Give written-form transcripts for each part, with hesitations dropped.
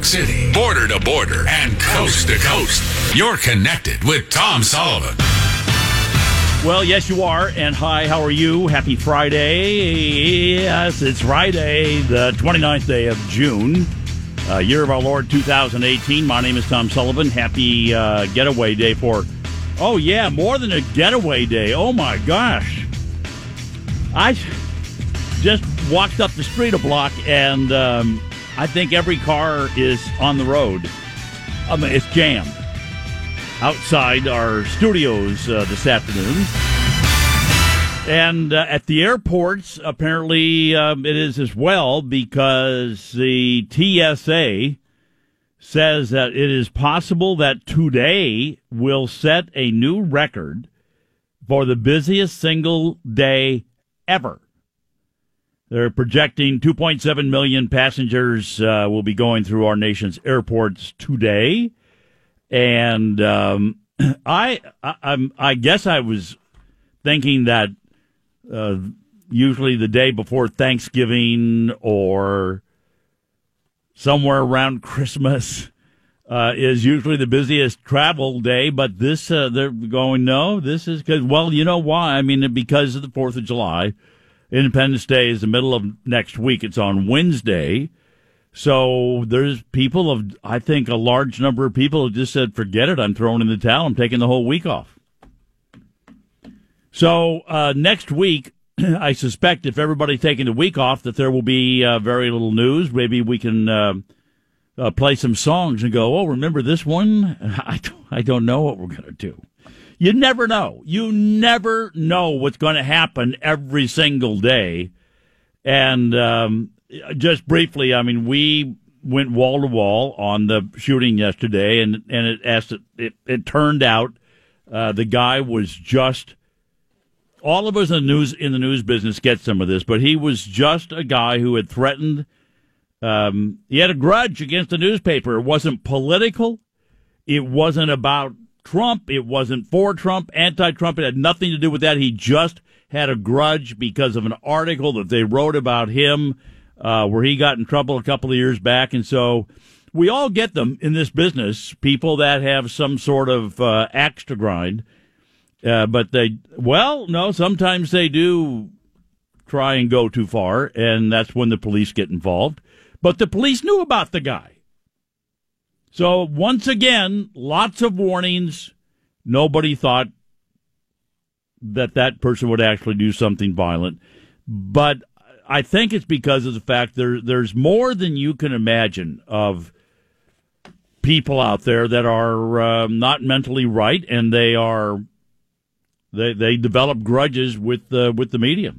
York City, border to border, and coast to coast. You're connected with Tom Sullivan. Well, yes, you are. And hi, how are you? Happy Friday. Yes, it's Friday, the 29th day of June, year of our Lord 2018. My name is Tom Sullivan. Happy getaway day for, oh, yeah, more than a getaway day. Oh, my gosh. I just walked up the street a block, and I think every car is on the road. I mean, it's jammed outside our studios this afternoon. And at the airports, apparently it is as well, because the TSA says that it is possible that today will set a new record for the busiest single day ever. They're projecting 2.7 million passengers will be going through our nation's airports today. And I guess I was thinking that usually the day before Thanksgiving or somewhere around Christmas is usually the busiest travel day. But this, they're going, no, this is because, well, you know why? I mean, because of the 4th of July. Independence Day is the middle of next week. It's on Wednesday. So there's people I think a large number of people have just said, forget it, I'm throwing in the towel, I'm taking the whole week off. So next week, I suspect if everybody's taking the week off, that there will be very little news. Maybe we can play some songs and go, oh, remember this one? I don't know what we're going to do. You never know. You never know what's going to happen every single day. And just briefly, I mean, we went wall to wall on the shooting yesterday, and it turned out the guy was just, all of us in the news business get some of this, but he was just a guy who had threatened. He had a grudge against the newspaper. It wasn't political. It wasn't about Trump. It wasn't for Trump, anti-Trump. It had nothing to do with that. He just had a grudge because of an article that they wrote about him where he got in trouble a couple of years back. And so we all get them in this business, people that have some sort of axe to grind. But sometimes they do try and go too far, and that's when the police get involved. But the police knew about the guy. So, once again, lots of warnings. Nobody thought that person would actually do something violent. But I think it's because of the fact there's more than you can imagine of people out there that are not mentally right, and they develop grudges with the media.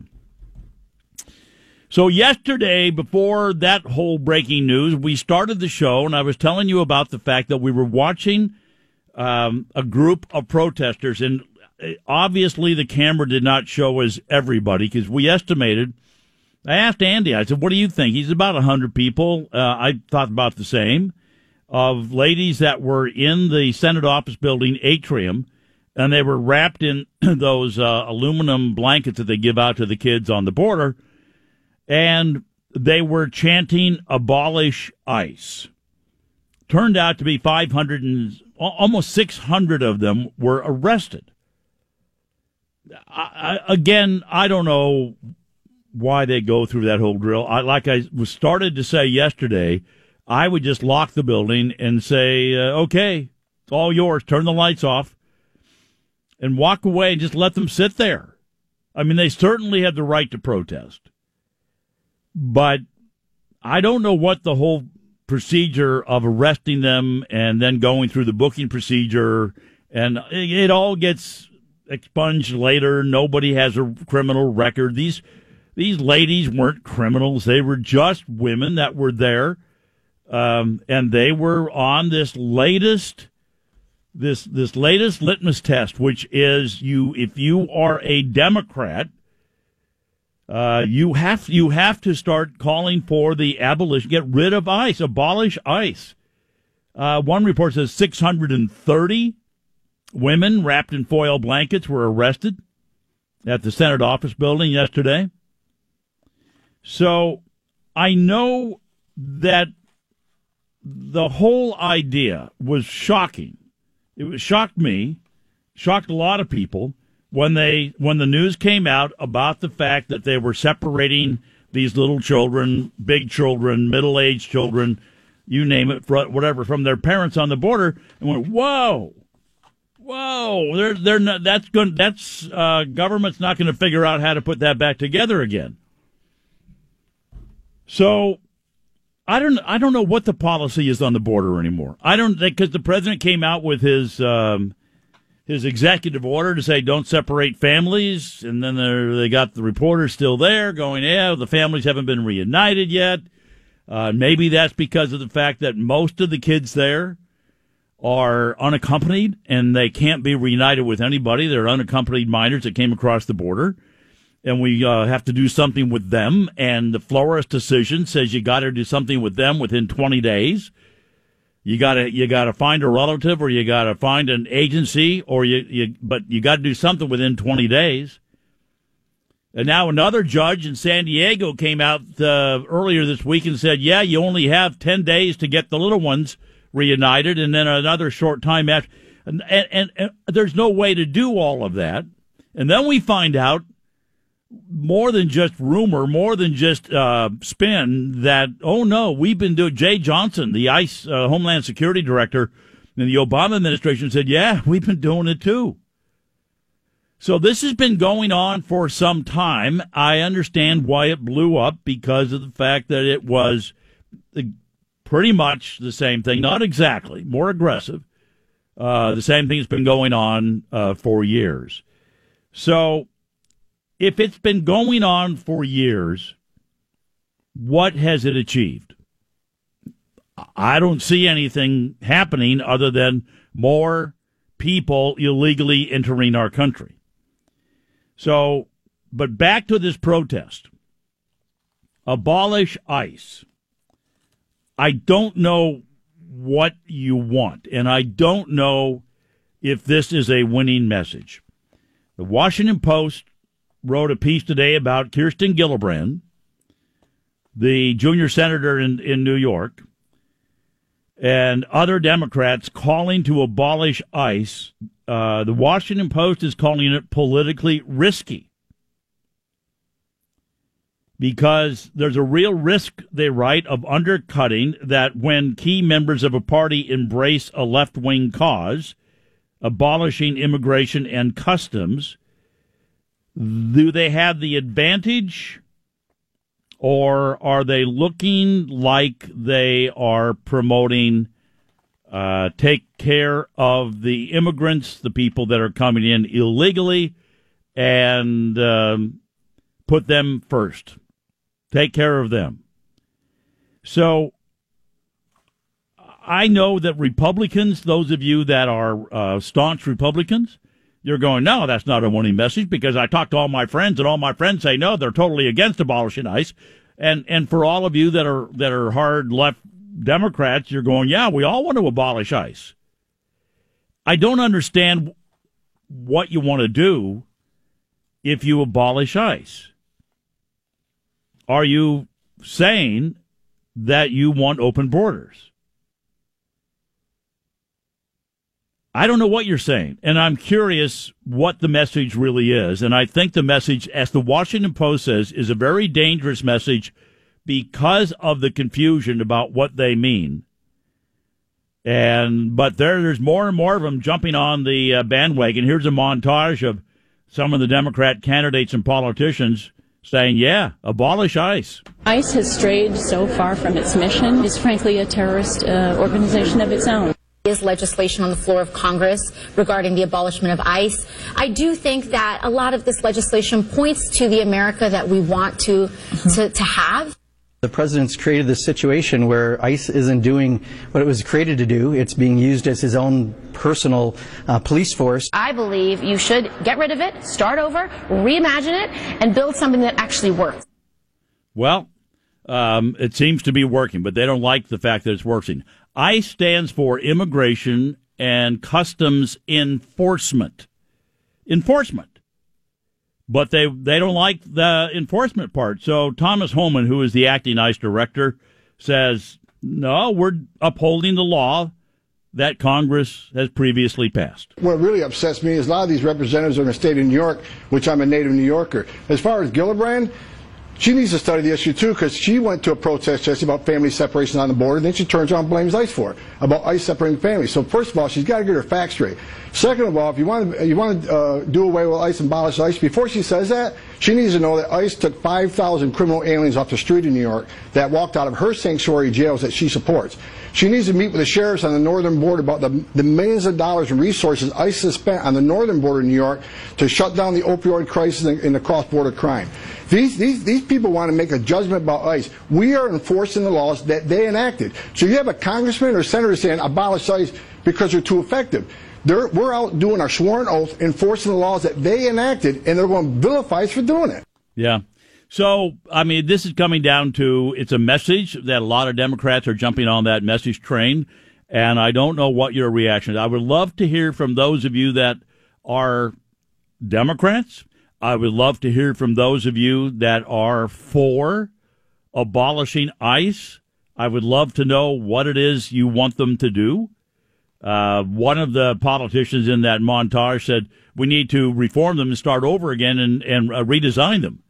So yesterday, before that whole breaking news, we started the show, and I was telling you about the fact that we were watching a group of protesters, and obviously the camera did not show us everybody, because we estimated. I asked Andy, I said, what do you think? He's about 100 people. I thought about the same, of ladies that were in the Senate office building atrium, and they were wrapped in those aluminum blankets that they give out to the kids on the border. And they were chanting, abolish ICE. Turned out to be 500 and almost 600 of them were arrested. I don't know why they go through that whole drill. Like I started to say yesterday, I would just lock the building and say, okay, it's all yours. Turn the lights off and walk away and just let them sit there. I mean, they certainly have the right to protest. But I don't know what the whole procedure of arresting them and then going through the booking procedure, and it all gets expunged later. Nobody has a criminal record. These ladies weren't criminals. They were just women that were there, and they were on this latest litmus test, which is if you are a Democrat, you have to start calling for the abolition, get rid of ICE, abolish ICE. One report says 630 women wrapped in foil blankets were arrested at the Senate office building yesterday. So I know that the whole idea was shocking. Shocked me, shocked a lot of people when the news came out about the fact that they were separating these little children, big children, middle-aged children, you name it, whatever, from their parents on the border, and went, whoa, they're not. Government's not going to figure out how to put that back together again. So I don't know what the policy is on the border anymore. Because the president came out with his executive order to say don't separate families, and then they got the reporters still there going, yeah, the families haven't been reunited yet. Maybe that's because of the fact that most of the kids there are unaccompanied and they can't be reunited with anybody. They're unaccompanied minors that came across the border, and we have to do something with them. And the Flores decision says you got to do something with them within 20 days. You gotta find a relative, or you gotta find an agency, but you got to do something within 20 days. And now another judge in San Diego came out earlier this week and said, yeah, you only have 10 days to get the little ones reunited, and then another short time after. And there's no way to do all of that. And then we find out, more than just rumor, more than just spin, that, oh, no, we've been doing. Jay Johnson, the ICE Homeland Security Director in the Obama administration, said, yeah, we've been doing it too. So this has been going on for some time. I understand why it blew up, because of the fact that it was pretty much the same thing, not exactly, more aggressive. The same thing has been going on for years. So if it's been going on for years, what has it achieved? I don't see anything happening other than more people illegally entering our country. So, but back to this protest. Abolish ICE. I don't know what you want, and I don't know if this is a winning message. The Washington Post wrote a piece today about Kirsten Gillibrand, the junior senator in New York, and other Democrats calling to abolish ICE. The Washington Post is calling it politically risky, because there's a real risk, they write, of undercutting that when key members of a party embrace a left-wing cause, abolishing immigration and customs. Do they have the advantage, or are they looking like they are promoting take care of the immigrants, the people that are coming in illegally, and put them first? Take care of them. So I know that Republicans, those of you that are staunch Republicans, you're going, no, that's not a winning message, because I talked to all my friends, and all my friends say, no, they're totally against abolishing ICE. And for all of you that are hard left Democrats, you're going, yeah, we all want to abolish ICE. I don't understand what you want to do if you abolish ICE. Are you saying that you want open borders? I don't know what you're saying, and I'm curious what the message really is. And I think the message, as the Washington Post says, is a very dangerous message because of the confusion about what they mean. But there's more and more of them jumping on the bandwagon. Here's a montage of some of the Democrat candidates and politicians saying, yeah, abolish ICE. ICE has strayed so far from its mission. It's frankly a terrorist organization of its own. Is legislation on the floor of Congress regarding the abolishment of ICE. I do think that a lot of this legislation points to the America that we want to have. The president's created this situation where ICE isn't doing what it was created to do. It's being used as his own personal police force. I believe you should get rid of it, start over, reimagine it, and build something that actually works. Well, it seems to be working, but they don't like the fact that it's working. ICE stands for Immigration and Customs Enforcement. But they don't like the enforcement part. So Thomas Homan, who is the acting ICE director, says No, we're upholding the law that Congress has previously passed. What really upsets me is a lot of these representatives are in the state of New York, which I'm a native New Yorker. As far as Gillibrand, she needs to study the issue, too, because she went to a protest yesterday about family separation on the border, and then she turns around and blames ICE for it, about ICE separating families. So, first of all, she's got to get her facts straight. Second of all, if you want to do away with ICE and abolish ICE, before she says that, she needs to know that ICE took 5,000 criminal aliens off the street in New York that walked out of her sanctuary jails that she supports. She needs to meet with the sheriffs on the northern border about the millions of dollars in resources ICE has spent on the northern border in New York to shut down the opioid crisis and the cross-border crime. These people want to make a judgment about ICE. We are enforcing the laws that they enacted. So you have a congressman or senator saying abolish ICE because they're too effective. We're out doing our sworn oath, enforcing the laws that they enacted, and they're going to vilify us for doing it. Yeah. So, I mean, this is coming down to, it's a message that a lot of Democrats are jumping on that message train, and I don't know what your reaction is. I would love to hear from those of you that are Democrats. I would love to hear from those of you that are for abolishing ICE. I would love to know what it is you want them to do. One of the politicians in that montage said we need to reform them and start over again and redesign them.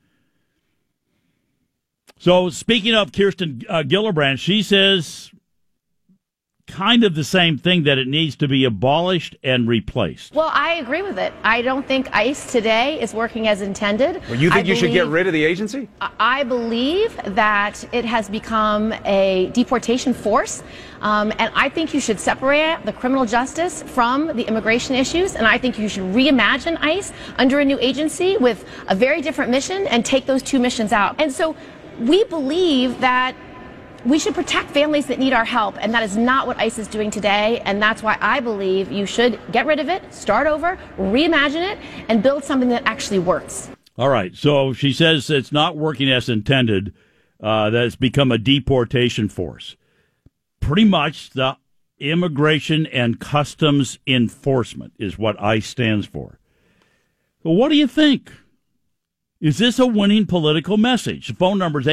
So speaking of Kirsten Gillibrand, she says kind of the same thing, that it needs to be abolished and replaced. Well, I agree with it. I don't think ICE today is working as intended. Well, you think you should get rid of the agency? I believe that it has become a deportation force, and I think you should separate the criminal justice from the immigration issues, and I think you should reimagine ICE under a new agency with a very different mission and take those two missions out. And so we believe that we should protect families that need our help, and that is not what ICE is doing today, and that's why I believe you should get rid of it, start over, reimagine it, and build something that actually works. All right, so she says it's not working as intended, that it's become a deportation force. Pretty much the Immigration and Customs Enforcement is what ICE stands for. Well, what do you think? Is this a winning political message? The phone number is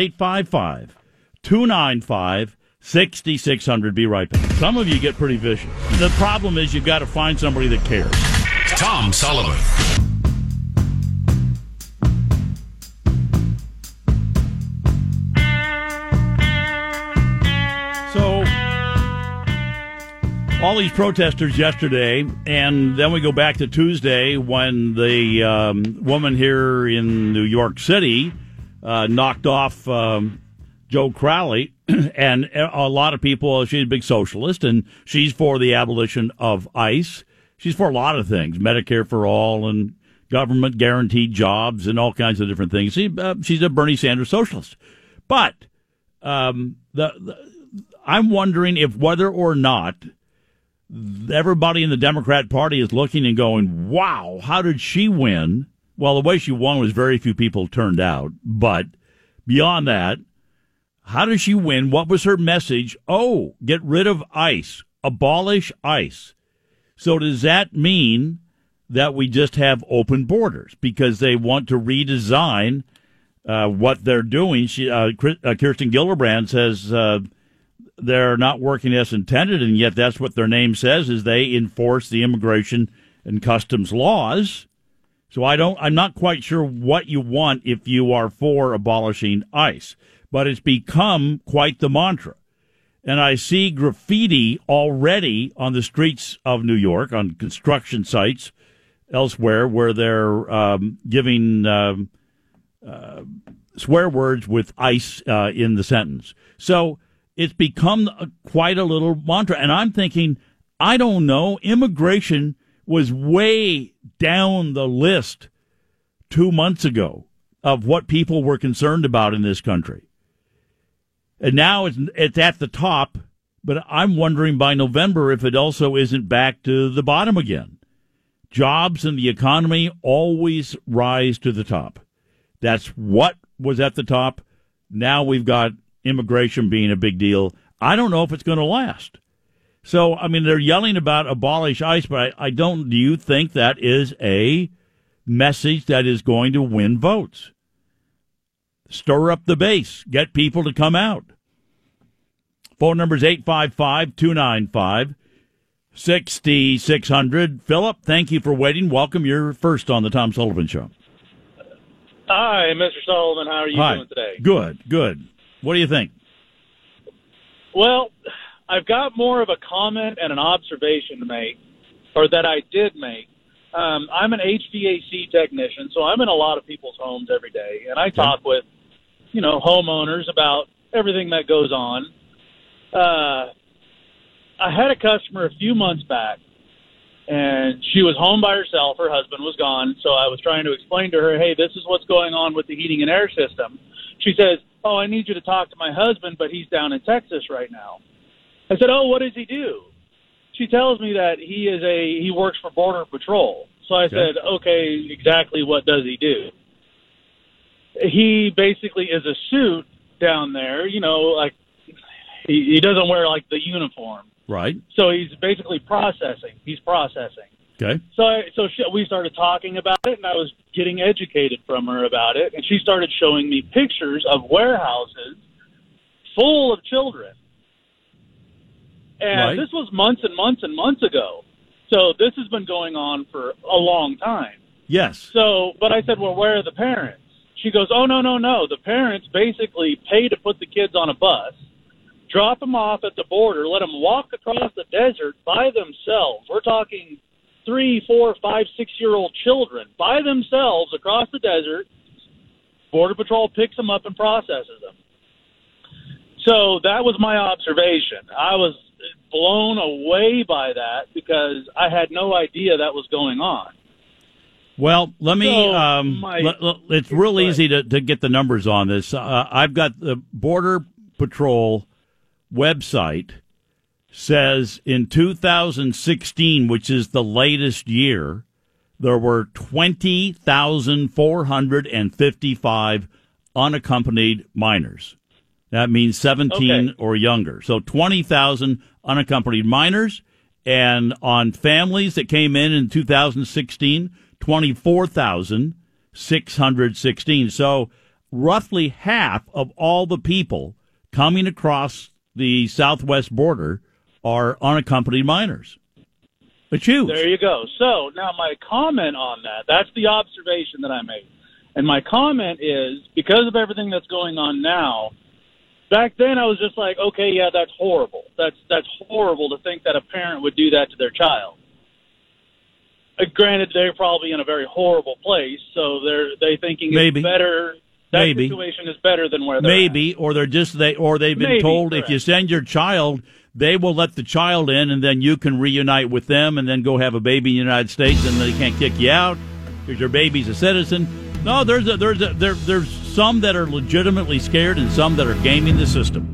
855-295-6600. Be right back. Some of you get pretty vicious. The problem is you've got to find somebody that cares. Tom Sullivan. So, all these protesters yesterday, and then we go back to Tuesday when the woman here in New York City knocked off Joe Crowley, and a lot of people, she's a big socialist, and she's for the abolition of ICE. She's for a lot of things, Medicare for all and government guaranteed jobs and all kinds of different things. She's a Bernie Sanders socialist. But I'm wondering if whether or not everybody in the Democrat Party is looking and going, wow, how did she win? Well, the way she won was very few people turned out. But beyond that, how did she win? What was her message? Oh, get rid of ICE. Abolish ICE. So does that mean that we just have open borders because they want to redesign what they're doing? Kirsten Gillibrand says they're not working as intended, and yet that's what their name says, is they enforce the immigration and customs laws. So I'm not quite sure what you want if you are for abolishing ICE, but it's become quite the mantra. And I see graffiti already on the streets of New York, on construction sites elsewhere, where they're giving swear words with ICE in the sentence. So it's become quite a little mantra. And I'm thinking, I don't know, immigration was way down the list 2 months ago of what people were concerned about in this country. And now it's at the top, but I'm wondering by November if it also isn't back to the bottom again. Jobs and the economy always rise to the top. That's what was at the top. Now we've got immigration being a big deal. I don't know if it's going to last. So, I mean, they're yelling about abolish ICE, but I don't. Do you think that is a message that is going to win votes? Stir up the base. Get people to come out. Phone number is 855-295-6600. Philip, thank you for waiting. Welcome. You're first on the Tom Sullivan Show. Hi, Mr. Sullivan. How are you doing today? Good. What do you think? Well, I've got more of a comment and an observation to make, or that I did make. I'm an HVAC technician, so I'm in a lot of people's homes every day, and I talk with, homeowners about everything that goes on. I had a customer a few months back, and she was home by herself. Her husband was gone, so I was trying to explain to her, hey, this is what's going on with the heating and air system. She says, oh, I need you to talk to my husband, but he's down in Texas right now. I said, oh, what does he do? She tells me that he works for Border Patrol. So I said, okay, exactly what does he do? He basically is a suit down there, like he doesn't wear like the uniform. Right. So he's basically processing. He's processing. Okay. We started talking about it, and I was getting educated from her about it, and she started showing me pictures of warehouses full of children. And this was months and months and months ago. So this has been going on for a long time. Yes. But I said, well, where are the parents? She goes, oh, no. The parents basically pay to put the kids on a bus, drop them off at the border, let them walk across the desert by themselves. We're talking 3, 4, 5, 6-year-old children by themselves across the desert. Border Patrol picks them up and processes them. So that was my observation. I was blown away by that because I had no idea that was going on. Well, let me. It's real easy to get the numbers on this. I've got the Border Patrol website says in 2016, which is the latest year, there were 20,455 unaccompanied minors. That means 17 or younger. So 20,000 unaccompanied minors, and on families that came in 2016, 24,616. So roughly half of all the people coming across the southwest border are unaccompanied minors. It's huge. There you go. So now my comment on that's the observation that I made. And my comment is, because of everything that's going on now, back then I was just like, okay, yeah, that's horrible. That's horrible to think that a parent would do that to their child. Granted, they're probably in a very horrible place, so they thinking it's better. That situation is better than where they're at. Or they've been told correct. If you send your child, they will let the child in, and then you can reunite with them, and then go have a baby in the United States, and they can't kick you out because your baby's a citizen. No, there's some that are legitimately scared, and some that are gaming the system.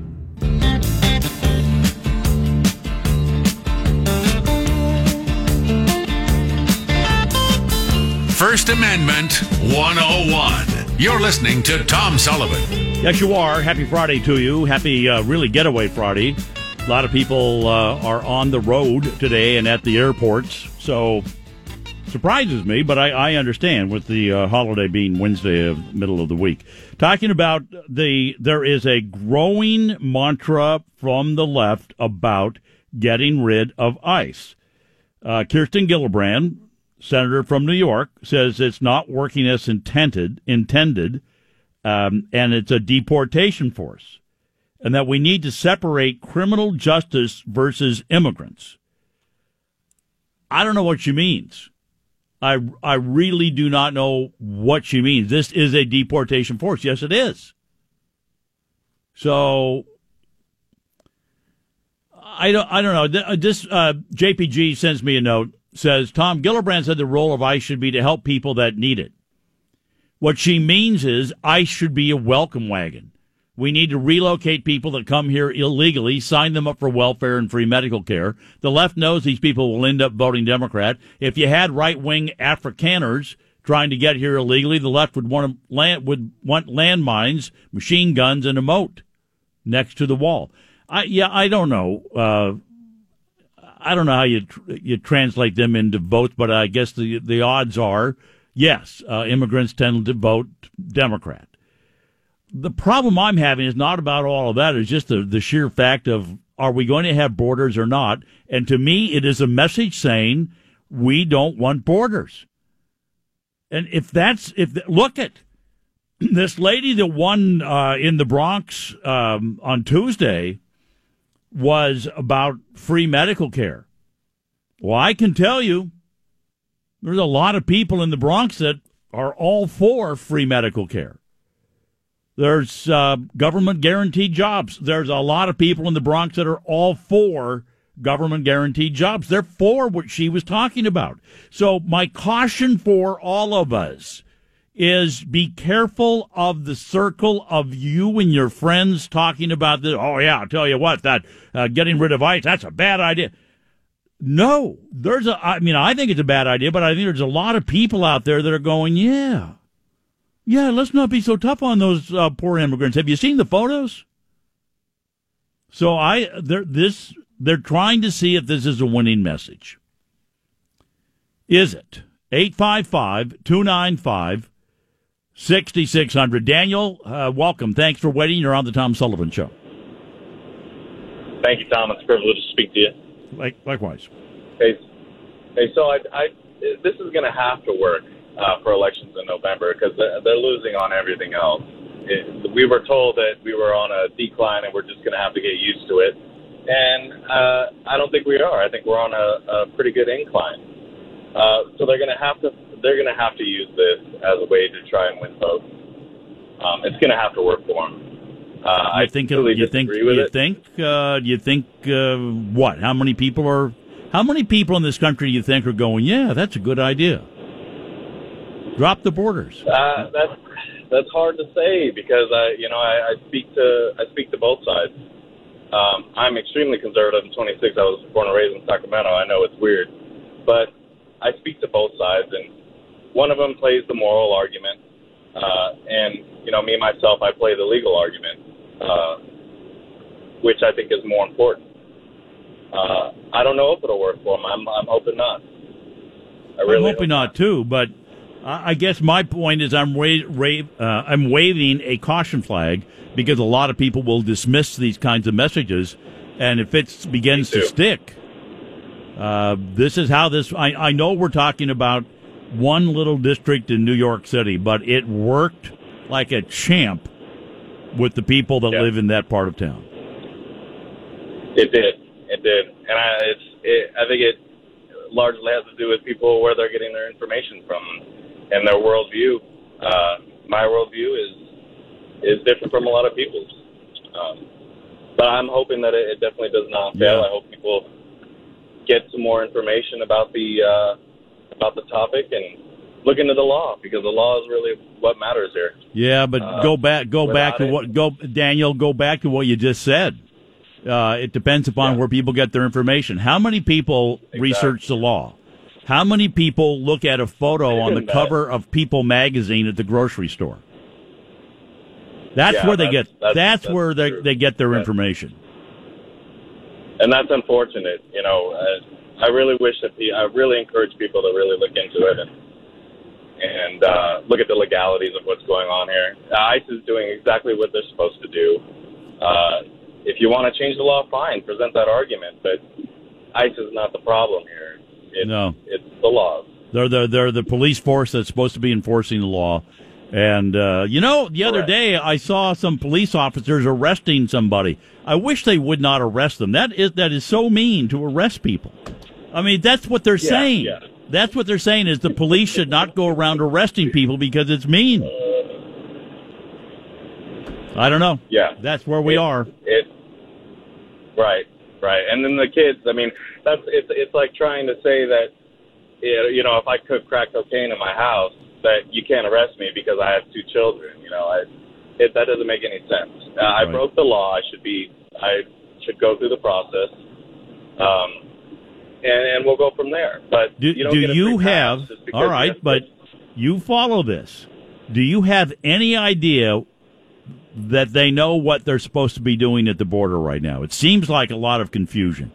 First Amendment 101. You're listening to Tom Sullivan. Yes, you are. Happy Friday to you. Happy really getaway Friday. A lot of people are on the road today and at the airports, so surprises me, but I understand with the holiday being Wednesday of middle of the week. Talking about there is a growing mantra from the left about getting rid of ICE. Kirsten Gillibrand, senator from New York, says it's not working as intended, and it's a deportation force, and that we need to separate criminal justice versus immigrants. I don't know what she means. I really do not know what she means. This is a deportation force. Yes, it is. So I don't know. This JPG sends me a note. Says, Tom Gillibrand said the role of ICE should be to help people that need it. What she means is ICE should be a welcome wagon. We need to relocate people that come here illegally, sign them up for welfare and free medical care. The left knows these people will end up voting Democrat. If you had right-wing Afrikaners trying to get here illegally, the left would want landmines, machine guns, and a moat next to the wall. I don't know. I don't know how you translate them into votes, but I guess the odds are, yes, immigrants tend to vote Democrat. The problem I'm having is not about all of that. It's just the sheer fact of, are we going to have borders or not? And to me, it is a message saying we don't want borders. And look at this lady that won in the Bronx on Tuesday was about free medical care. Well, I can tell you there's a lot of people in the Bronx that are all for free medical care. There's government guaranteed jobs. There's a lot of people in the Bronx that are all for government guaranteed jobs. They're for what she was talking about. So my caution for all of us is be careful of the circle of you and your friends talking about this. Oh, yeah, I'll tell you what, that getting rid of ICE, that's a bad idea. No, I think it's a bad idea, but I think there's a lot of people out there that are going, yeah, let's not be so tough on those poor immigrants. Have you seen the photos? So they're trying to see if this is a winning message. Is it? 855-295-6600. Daniel, welcome. Thanks for waiting. You're on the Tom Sullivan Show. Thank you, Tom. It's a privilege to speak to you. Likewise. Hey, so this is going to have to work for elections in November because they're losing on everything else. We were told that we were on a decline and we're just going to have to get used to it. And I don't think we are. I think we're on a pretty good incline. So they're going to have to use this as a way to try and win votes. It's going to have to work for them. I totally disagree with it. You think what? How many people in this country do you think are going, yeah, that's a good idea? Drop the borders. That's hard to say because I speak to both sides. I'm extremely conservative. I'm 26. I was born and raised in Sacramento. I know it's weird, but I speak to both sides, and one of them plays the moral argument, and me myself, I play the legal argument, which I think is more important. I don't know if it'll work for them. I'm hoping not. I'm hoping not too, but I guess my point is I'm waving a caution flag because a lot of people will dismiss these kinds of messages, and if it begins to stick, this is how this. I know we're talking about one little district in New York City, but it worked like a champ with the people that live in that part of town. It did, and I think it largely has to do with people where they're getting their information from and their worldview. My worldview is different from a lot of people's, but I'm hoping that it definitely does not fail. I hope people get some more information about the topic and look into the law because the law is really what matters here. Yeah, but go back to what you just said. It depends upon where people get their information. How many people research the law? How many people look at a photo on the cover of People magazine at the grocery store? That's where they get get their information. And that's unfortunate. I really wish that I really encourage people to really look into it and look at the legalities of what's going on here. ICE is doing exactly what they're supposed to do. If you want to change the law, fine, present that argument. But ICE is not the problem here. It's the laws. They're the police force that's supposed to be enforcing the law. And, the other day I saw some police officers arresting somebody. I wish they would not arrest them. That is so mean to arrest people. I mean, that's what they're saying. Yeah. That's what they're saying is the police should not go around arresting people because it's mean. I don't know. Yeah. That's where we are. Right. And then the kids, I mean, it's like trying to say that, if I cook crack cocaine in my house, that you can't arrest me because I have 2 children. That doesn't make any sense. I broke the law. I should go through the process, and we'll go from there. But do you have all right? But you follow this. Do you have any idea that they know what they're supposed to be doing at the border right now? It seems like a lot of confusion.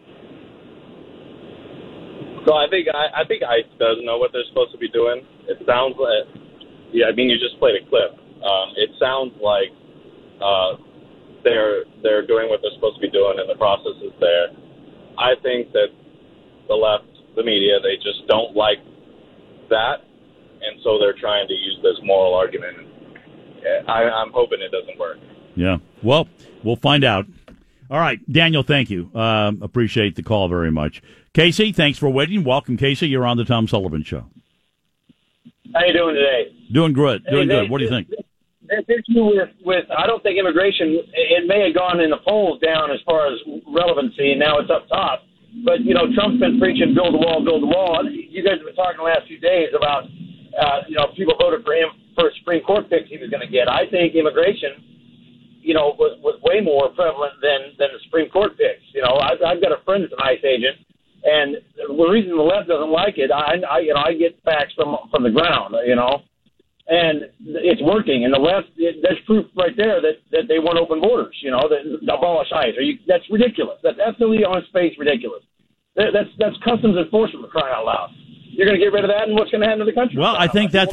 So I think ICE does know what they're supposed to be doing. It sounds like, you just played a clip. It sounds like they're doing what they're supposed to be doing, and the process is there. I think that the left, the media, they just don't like that, and so they're trying to use this moral argument. I'm hoping it doesn't work. Yeah. Well, we'll find out. All right, Daniel, thank you. Appreciate the call very much. Casey, thanks for waiting. Welcome, Casey. You're on the Tom Sullivan Show. How you doing today? Doing good. Doing good. What do you think? This issue with I don't think immigration, it may have gone in the polls down as far as relevancy, and now it's up top. But, you know, Trump's been preaching build the wall, build the wall. You guys have been talking the last few days about, people voted for him for a Supreme Court pick he was going to get. I think immigration, was way more prevalent than the Supreme Court picks. I've got a friend that's an ICE agent, and the reason the left doesn't like it, I get facts from the ground, and it's working. And the left, there's proof right there that they want open borders, that abolish ICE. That's ridiculous. That's absolutely on its face ridiculous. That's customs enforcement, for crying out loud. You're going to get rid of that, and what's going to happen to the country? Well, I think that's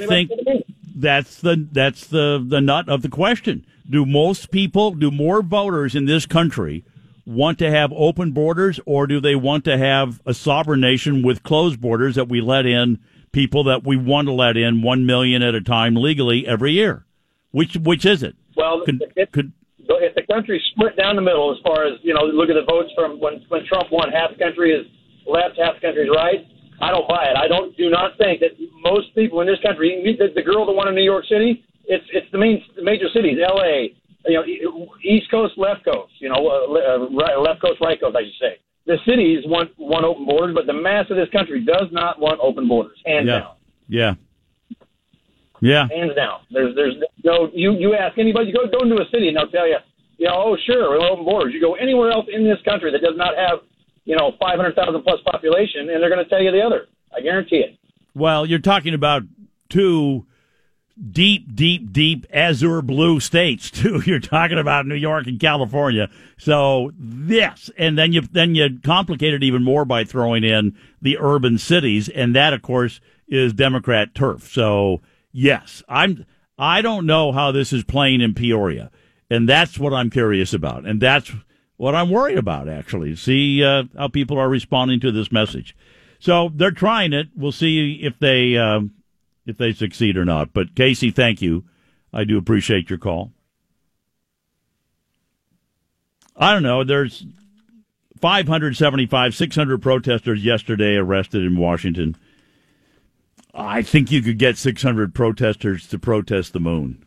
the nut of the question. Do more voters in this country want to have open borders, or do they want to have a sovereign nation with closed borders that we let in people that we want to let in 1 million at a time legally every year? Which is it? Well, if the country's split down the middle, as far as, look at the votes from when Trump won, half the country is left, half the country is right, I don't buy it. I do not think that most people in this country, the girl that won in New York City, it's the major cities, L.A., East Coast, left coast, left coast, right coast, I should say. The cities want open borders, but the mass of this country does not want open borders, hands down. Yeah. Hands down. There's no, you ask anybody, go into a city and they'll tell you, oh, sure, we're open borders. You go anywhere else in this country that does not have, 500,000 plus population, and they're going to tell you the other. I guarantee it. Well, you're talking about two deep azure blue states too. You're talking about New York and California. So this, and then you complicate it even more by throwing in the urban cities, and that of course is Democrat turf. So yes, I don't know how this is playing in Peoria, and that's what I'm curious about, and that's what I'm worried about, actually. See how people are responding to this message. So they're trying it. We'll see if they succeed or not. But, Casey, thank you. I do appreciate your call. I don't know. There's 600 protesters yesterday arrested in Washington. I think you could get 600 protesters to protest the moon.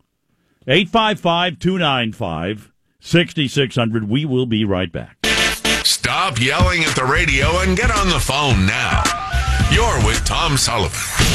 855-295-6600. We will be right back. Stop yelling at the radio and get on the phone now. You're with Tom Sullivan.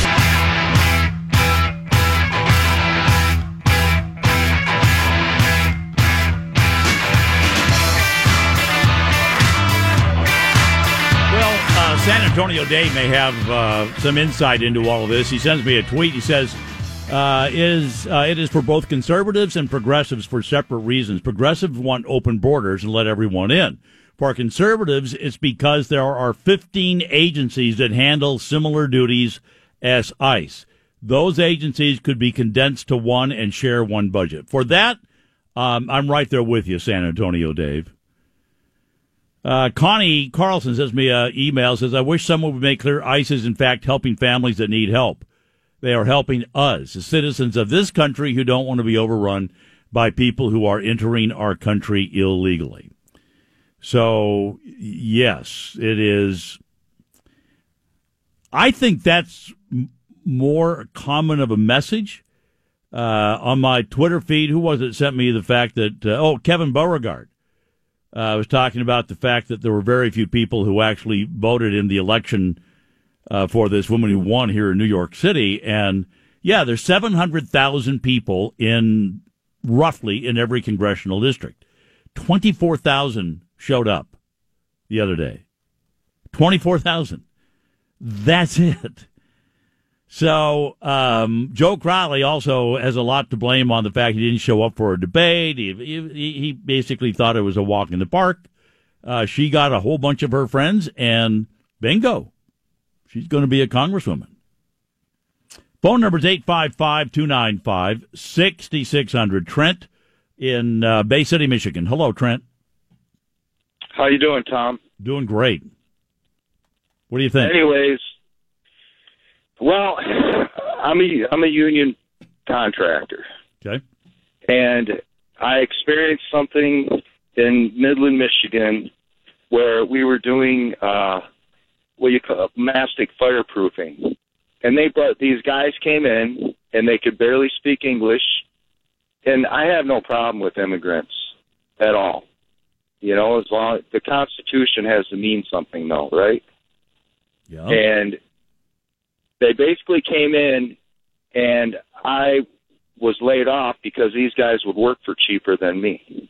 San Antonio Dave may have some insight into all of this. He sends me a tweet. He says, it is for both conservatives and progressives for separate reasons. Progressives want open borders and let everyone in. For conservatives, it's because there are 15 agencies that handle similar duties as ICE. Those agencies could be condensed to one and share one budget. For that, I'm right there with you, San Antonio Dave. Connie Carlson sends me an email, says, I wish someone would make clear ICE is in fact helping families that need help. They are helping us, the citizens of this country who don't want to be overrun by people who are entering our country illegally. So, yes, it is. I think that's more common of a message. On my Twitter feed, who was it that sent me the fact that, Kevin Beauregard. Was talking about the fact that there were very few people who actually voted in the election for this woman who won here in New York City. And, yeah, there's 700,000 people roughly in every congressional district. 24,000 showed up the other day. 24,000. That's it. So Joe Crowley also has a lot to blame on the fact he didn't show up for a debate. He basically thought it was a walk in the park. She got a whole bunch of her friends, and bingo, she's going to be a congresswoman. Phone number is 855-295-6600. Trent in Bay City, Michigan. Hello, Trent. How you doing, Tom? Doing great. What do you think? Anyways, well, I'm a union contractor. Okay. And I experienced something in Midland, Michigan, where we were doing what you call mastic fireproofing. And these guys came in, and they could barely speak English. And I have no problem with immigrants at all. You know, as long the Constitution has to mean something, though, right? Yeah. And they basically came in, and I was laid off because these guys would work for cheaper than me.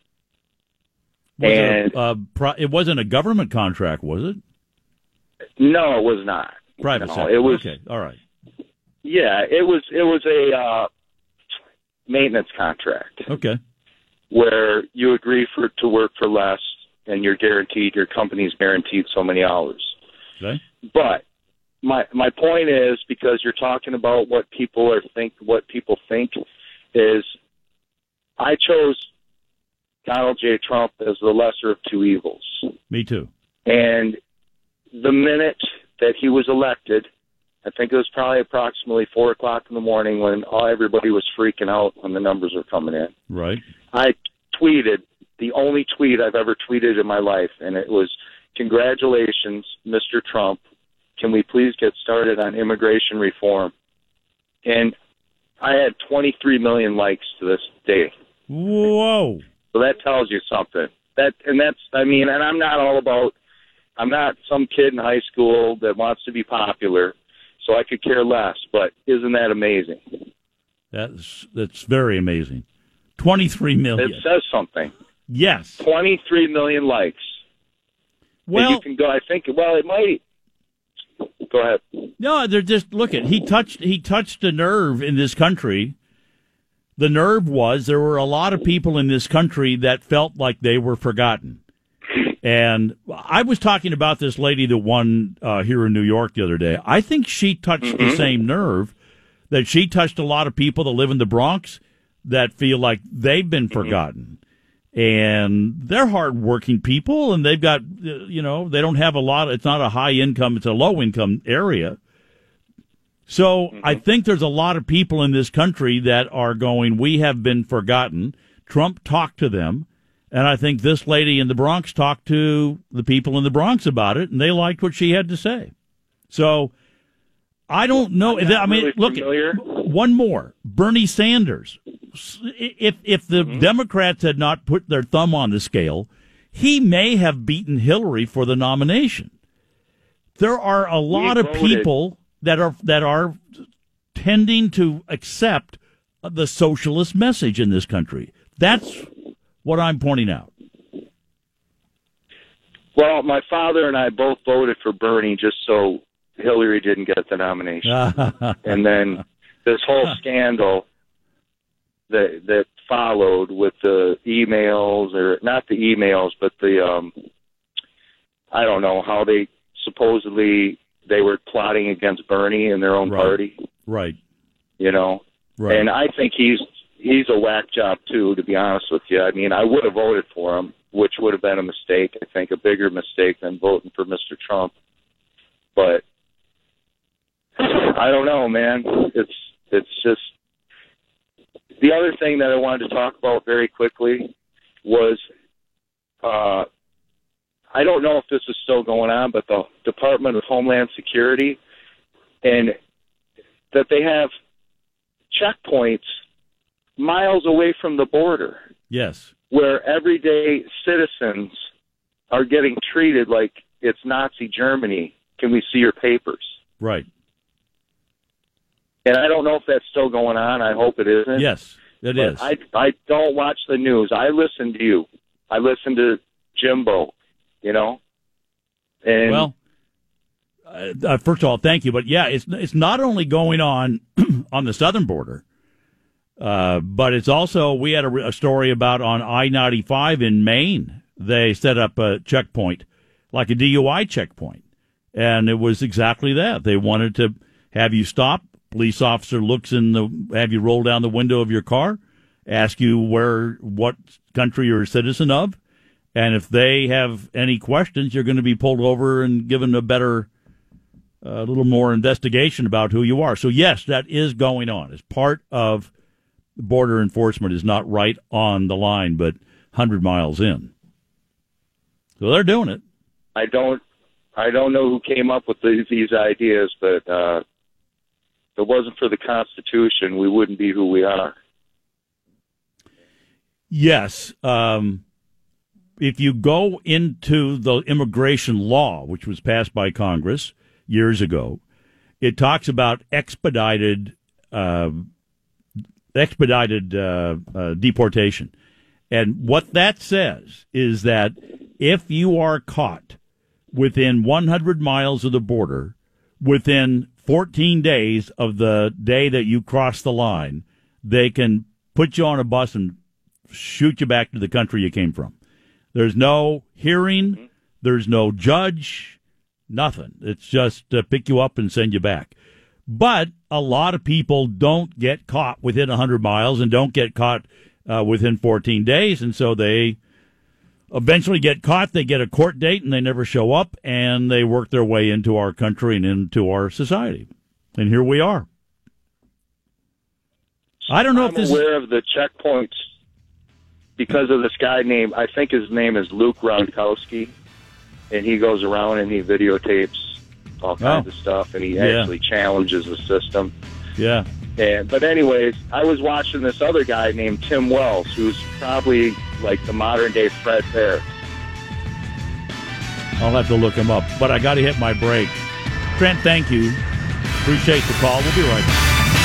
It wasn't a government contract, was it? No, it was not. Private sector. It was, okay, all right. Yeah, it was a maintenance contract. Okay. Where you agree to work for less, and your company's guaranteed so many hours. Okay. But my point is, because you're talking about what people think is, I chose Donald J. Trump as the lesser of two evils. Me too. And the minute that he was elected, I think it was probably approximately 4 o'clock in the morning when everybody was freaking out when the numbers were coming in. Right. I tweeted the only tweet I've ever tweeted in my life, and it was, "Congratulations, Mr. Trump. Can we please get started on immigration reform?" And I had 23 million likes to this day. Whoa. So that tells you something. And I'm not some kid in high school that wants to be popular, so I could care less, but isn't that amazing? That's very amazing. 23 million. It says something. Yes. 23 million likes. Well, and you can go, I think, well, it might. Go ahead. No, they're just, he touched a nerve in this country. The nerve was there were a lot of people in this country that felt like they were forgotten. And I was talking about this lady that won here in New York the other day. I think she touched the same nerve that she touched a lot of people that live in the Bronx that feel like they've been forgotten. And they're hardworking people, and they've got, they don't have a lot. It's not a high income, it's a low income area. So I think there's a lot of people in this country that are going, we have been forgotten. Trump talked to them. And I think this lady in the Bronx talked to the people in the Bronx about it, and they liked what she had to say. So I don't know. I mean, look, one more. Bernie Sanders. If the Democrats had not put their thumb on the scale, he may have beaten Hillary for the nomination. There are a lot of people that are tending to accept the socialist message in this country. That's what I'm pointing out. Well, my father and I both voted for Bernie just so Hillary didn't get the nomination. And then this whole scandal that followed with the emails, or not the emails, but the, I don't know, how they supposedly they were plotting against Bernie and their own party. Right. Right. And I think he's a whack job, too, to be honest with you. I mean, I would have voted for him, which would have been a mistake, I think, a bigger mistake than voting for Mr. Trump. But I don't know, man. It's just the other thing that I wanted to talk about very quickly was I don't know if this is still going on, but the Department of Homeland Security, and that they have checkpoints miles away from the border. Yes. Where everyday citizens are getting treated like it's Nazi Germany. Can we see your papers? Right. And I don't know if that's still going on. I hope it isn't. Yes, it is. I don't watch the news. I listen to you. I listen to Jimbo, And well, first of all, thank you. But yeah, it's not only going on on the southern border, but it's also, we had a story about on I-95 in Maine. They set up a checkpoint, like a DUI checkpoint. And it was exactly that. They wanted to have you stop. Police officer looks have you roll down the window of your car, ask you what country you're a citizen of, and if they have any questions, you're going to be pulled over and given a little more investigation about who you are. So yes, that is going on. As part of border enforcement is not right on the line, but 100 miles in. So they're doing it. I don't know who came up with these ideas, but if it wasn't for the Constitution, we wouldn't be who we are. Yes. If you go into the immigration law, which was passed by Congress years ago, it talks about expedited deportation. And what that says is that if you are caught within 100 miles of the border, within 14 days of the day that you cross the line, they can put you on a bus and shoot you back to the country you came from. There's no hearing. There's no judge. Nothing. It's just pick you up and send you back. But a lot of people don't get caught within 100 miles and don't get caught within 14 days, and so they eventually get caught. They get a court date, and they never show up, and they work their way into our country and into our society. And here we are. I don't know if this... I'm aware of the checkpoints because of this guy named, I think his name is Luke Gronkowski, and he goes around and he videotapes all kinds of stuff, and he actually challenges the system. Yeah. But anyways, I was watching this other guy named Tim Wells, who's probably like the modern-day Fred Bear. I'll have to look him up, but I got to hit my break. Trent, thank you. Appreciate the call. We'll be right back.